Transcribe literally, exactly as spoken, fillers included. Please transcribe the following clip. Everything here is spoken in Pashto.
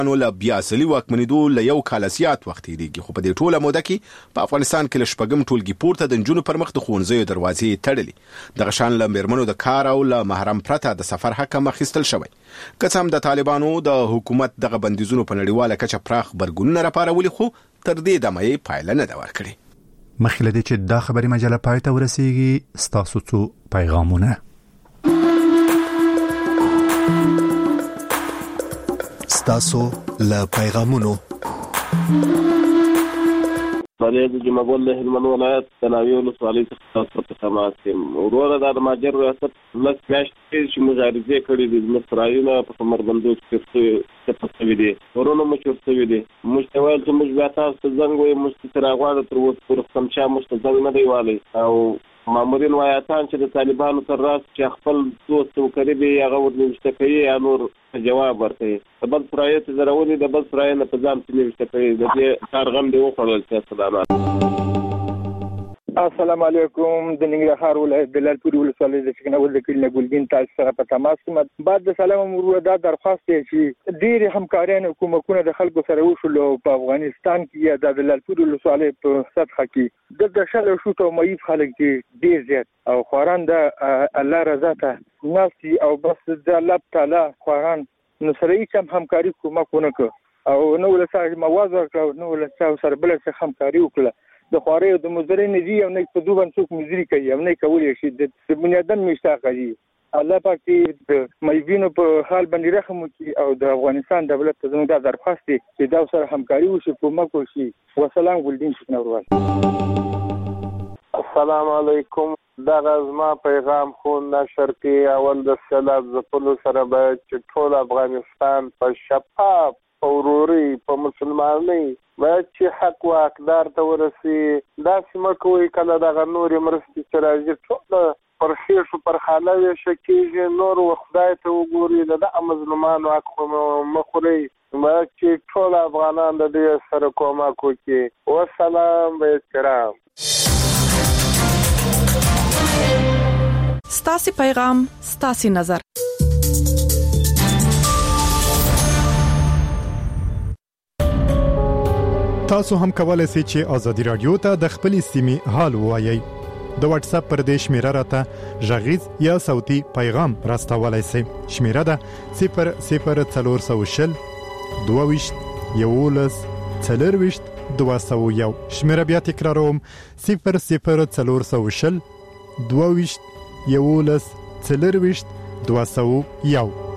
نو له بیا اصلي واکمنېدو له یو کال زیات وخت تېرېږي، خو په دې ټوله موده کې په افغانستان کې له شپږم ټولګي پورته د نجونو پر مخ د ښوونځیو دروازې تړلې. دغه شان له میرمنو د کار او له محرم پرته د سفر حق هم اخیستل شوی. که څه هم د طالبانو د حکومت دغه بندیزونو په نړیواله کچه پراخ غبرګونونه راپارولي، خو تر دې دمه یې پایله نه ده ورکړې. مخکې له دې چې دا خبري مجله پای ته ورسیږي، ستاسو څو پیغامونه. ستاسو له پیغامونو برای د جمعګل له هلمند ولایت د ناوې ولسوالۍ څخه په سماعت یم. وروره د ماجر ریاست لس میاشتې چې مبارزې کړې دي، مصرایونه په کمربندو کې څه څه دي، ورونه مو چورته دي. موږ ته ویل چې موږ بیا تاسو ته زنګ وایو، موږ ته راغواړو تر اوسه پورې سمچا موږ ته زنګ نه دی والی. او مامورین وایاتان چې د طالبانو تر راس چې خپل دوست او قریب یې هغه ورنوشته کوي یا نور جواب ورکوي. د بل سرایه چې درونی د بل سرایه نه په ځان کې نوشته کوي. د دې کار غم دی وخوړل چې سلامات. السلام علیکم. د ننګرهار ولایت د لالپورې ولسوالۍ د شکنول د کلي ګلګین تاسو سره په تماس یم. بعد د سلام ورو دا درخواست دی چې ډېر همکاران حکومتونه د خلکو سره وشلو په افغانستان کې یا د لالپورې ولسوالۍ په سطح کې د دشل شو ته مېف خلک دي ډېر زیات او خوران د الله رضا ته ناسي او بس د الله تعالی خوران نو سره یې هم همکاري کومه کو نه کو او نو ولسای موازه ورکړو، نو ولسای سره بل څه همکاري وکړه. د خواري او د مزري نه دي او نه په دوه څوک مزري کوي او نه کولای شي د بنیادن مشتاق دي. الله پاک دې د مېوینو په حال باندې رحم وکړي او د افغانستان دولت ته زموږ د درخواست دي چې دا سره همکاري وشي، کومک وشي. والسلام ګلدین شکنوروال. السلام علیکم. دا غزما پیغام خو نشر کې اول د سلام زپلو سره به چې ټول افغانستان په شفاف اوروري په مسلمانۍ باید چې حق او حقدار ته ورسي. دا سیمه کوي کله دغه نورې مرستې چې راځي ټول پر خېشو پر خاله شکیږي، نور خدای ته وګوري، د مظلومانو حق مخوري. باید چې ټول افغانان د دې سره کومک وکړي. والسلام به احترام. ستاسو پیغام، ستاسو نظر. تاسو هم کولای شئ چې آزادي رادیو ته د خپل سیمې حال ووایي. د واتس اپ پر دې شمیره راته ژغیز یا صوتي پیغام راستولای شئ. شمیره ده صفر صفر څلور سوه شل دوه ویشت یولس څلور ویشت دوه سوه یو. شمیره بیا تکراروم، صفر صفر څلور سوه شل دوه ویشت یولس څلور ویشت دوه سوه یو.